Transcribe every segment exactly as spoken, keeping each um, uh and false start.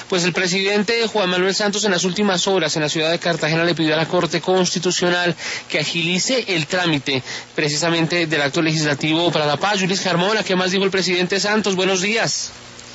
Pues el presidente Juan Manuel Santos en las últimas horas en la ciudad de Cartagena le pidió a la Corte Constitucional que agilice el trámite precisamente del acto legislativo para la paz. Yulis Carmona, ¿qué más dijo el presidente Santos? Buenos días.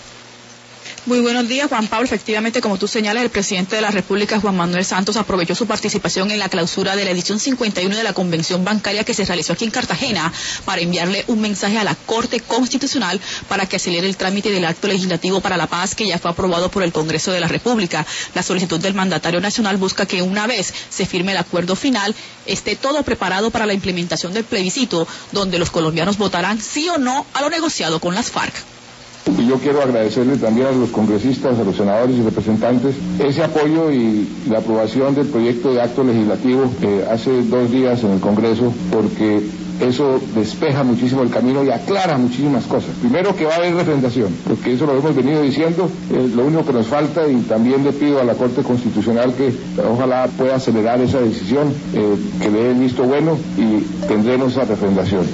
Muy buenos días, Juan Pablo. Efectivamente, como tú señalas, el presidente de la República, Juan Manuel Santos, aprovechó su participación en la clausura de la edición cincuenta y uno de la Convención Bancaria que se realizó aquí en Cartagena para enviarle un mensaje a la Corte Constitucional para que acelere el trámite del acto legislativo para la paz que ya fue aprobado por el Congreso de la República. La solicitud del mandatario nacional busca que una vez se firme el acuerdo final, esté todo preparado para la implementación del plebiscito, donde los colombianos votarán sí o no a lo negociado con las FARC. Y yo quiero agradecerle también a los congresistas, a los senadores y representantes ese apoyo y la aprobación del proyecto de acto legislativo eh, hace dos días en el Congreso, porque eso despeja muchísimo el camino y aclara muchísimas cosas. Primero, que va a haber refrendación, porque eso lo hemos venido diciendo, eh, lo único que nos falta, y también le pido a la Corte Constitucional que ojalá pueda acelerar esa decisión, eh, que le dé el visto bueno y tendremos esa refrendación.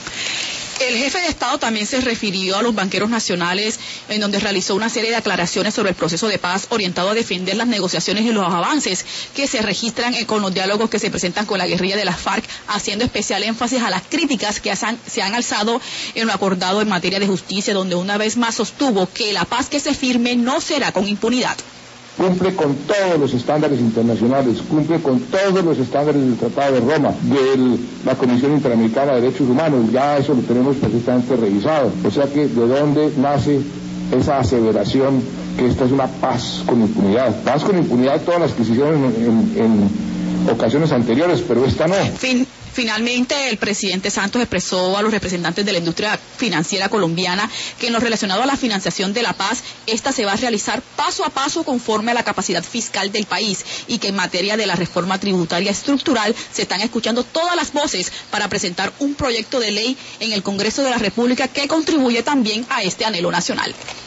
El jefe de Estado también se refirió a los banqueros nacionales, en donde realizó una serie de aclaraciones sobre el proceso de paz orientado a defender las negociaciones y los avances que se registran con los diálogos que se presentan con la guerrilla de las FARC, haciendo especial énfasis a las críticas que se han alzado en lo acordado en materia de justicia, donde una vez más sostuvo que la paz que se firme no será con impunidad. Cumple con todos los estándares internacionales, cumple con todos los estándares del Tratado de Roma, de la Comisión Interamericana de Derechos Humanos, ya eso lo tenemos perfectamente revisado. O sea que, ¿de dónde nace esa aseveración que esta es una paz con impunidad? Paz con impunidad todas las que se hicieron en, en, en ocasiones anteriores, pero esta no. Fin. Finalmente, el presidente Santos expresó a los representantes de la industria financiera colombiana que en lo relacionado a la financiación de la paz, esta se va a realizar paso a paso conforme a la capacidad fiscal del país, y que en materia de la reforma tributaria estructural se están escuchando todas las voces para presentar un proyecto de ley en el Congreso de la República que contribuye también a este anhelo nacional.